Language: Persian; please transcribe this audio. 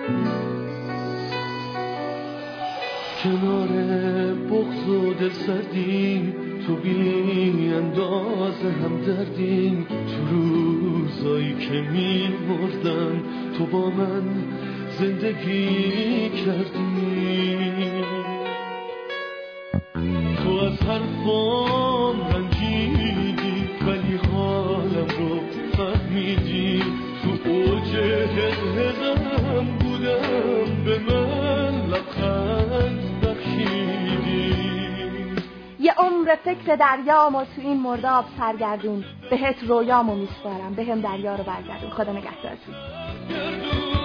کنار بغض و دل سردی تو بی اندازه هم دردی، تو روزایی که می مردم تو با من زندگی کردی. تو از حرفام رنجیدی ولی حالم رو فهمیدی، تو اوج هزم بودم به من لبخند بخشیدی. یه عمر فکر دریامو تو این مرداب سرگردون، بهت رویامو میسپارم بهم دریا رو برگردون. خدا نگهدارتون.